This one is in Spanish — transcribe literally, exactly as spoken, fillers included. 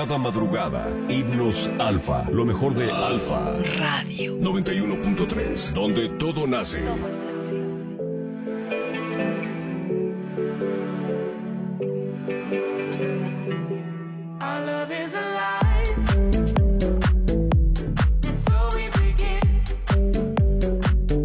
Cada madrugada, Himnos Alfa, lo mejor de Alfa Radio noventa y uno punto tres, donde todo nace.